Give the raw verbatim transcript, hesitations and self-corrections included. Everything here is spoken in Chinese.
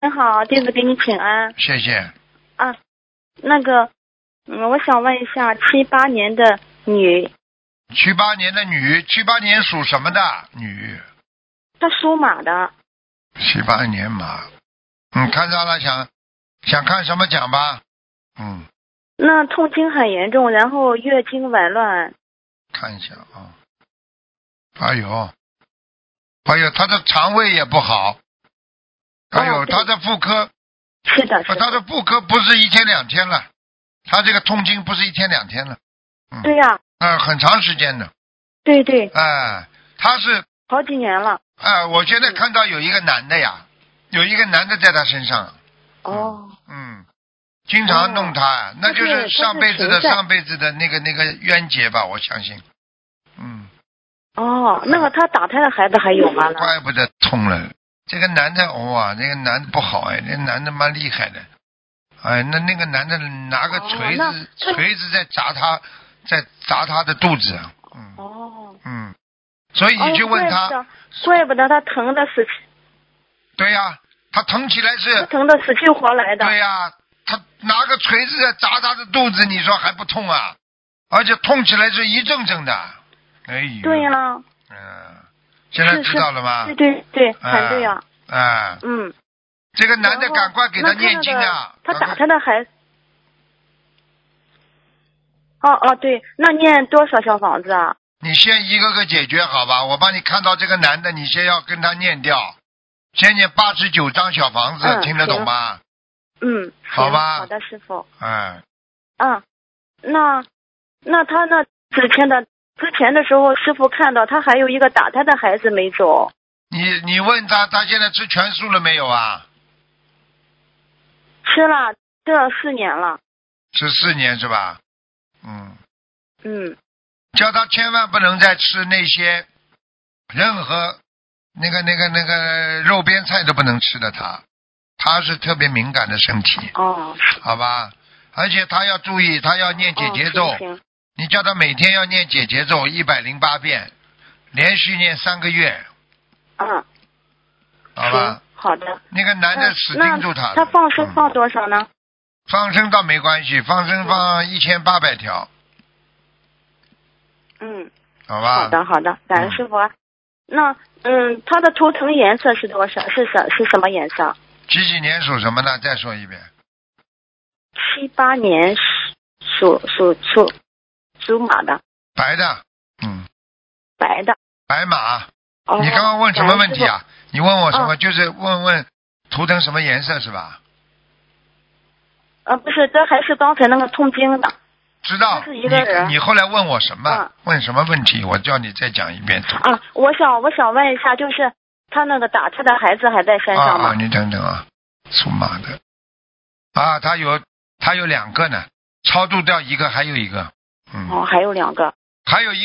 你好，弟子给你请安。 谢谢。 啊，那个，嗯，我想问一下，七八年的女， 七八年的女，七八年属什么的女？ 她属马的。 七八年马。嗯，看到了，想想看什么讲吧。嗯。 那痛经很严重，然后月经紊乱。 看一下啊。哎呦，哎呦，她的肠胃也不好。还有她的妇科。 是的，是的。 她的妇科不是一天两天了，她这个痛经不是一天两天了。嗯、 对呀、 啊。嗯，很长时间的。 对对。 哎，她是。 好几年了。 哎，我现在看到有一个男的呀，有一个男的在她身上。 哦。 嗯。经常弄她，哦、那就是上辈子的上辈子的那个那个冤结吧，我相信。嗯。 哦，那个他打胎的孩子还有吗？ 怪不得痛了。这个男的哇，那个男的不好哎，那个男的蛮厉害的。哎，那那个男的拿个锤子，哦、锤子在砸他，在砸他的肚子。嗯。哦。嗯。所以你去问他， 哦、怪不得他疼的死。 对呀、啊，他疼起来是。 他疼的死去活来的。 对呀、啊，他拿个锤子在砸他的肚子，你说还不痛啊？而且痛起来是一阵阵的。哎呦。 对呀、啊。 嗯，现在知道了吗？ 对对对，很对呀。 哎。 嗯。 这个男的赶快给他念经啊！ 他打他的孩子。哦哦，对，那念多少小房子啊？ 你先一个个解决好吧，我帮你看到这个男的，你先要跟他念掉，先念八十九张小房子， 嗯、 听得懂吗？ 嗯， 好吧。 好的，师傅。 哎。 嗯，那那他那之前的之前的时候，师傅看到他还有一个打胎的孩子没走。 你你问他，他现在吃全素了没有啊？ 吃了，吃了四年了。 吃四年是吧？嗯。 嗯。 叫他千万不能再吃那些任何那个那个那个肉边菜都不能吃的他，他是特别敏感的身体。 哦。 好吧，而且他要注意，他要念解结咒。 哦、 你叫他每天要念解结咒一百零八遍，连续念三个月。 嗯。 好吧。 好的。 那个男的死盯住他、 嗯。他放生放多少呢？ 嗯、放生倒没关系，放生放一千八百条。 嗯。 好吧。 好的好的，感恩师傅。嗯、那嗯，他的图腾颜色是多少？是什是什么颜色？ 几几年属什么呢？再说一遍。 七八年属属属属马的。 白的。嗯。 白的。 白马。 哦。 你刚刚问什么问题啊？你问我什么？ 哦、 就是问问图腾什么颜色是吧？ 呃，不是，这还是刚才那个痛经的。 知道。 是一个人。 你你后来问我什么？ 嗯、 问什么问题？我叫你再讲一遍。 啊，我想我想问一下，就是他那个打他的孩子还在身上吗？ 啊啊，你等等啊，属马的。啊，他有他有两个呢，超度掉一个，还有一个。嗯。 哦，还有两个。 还有一。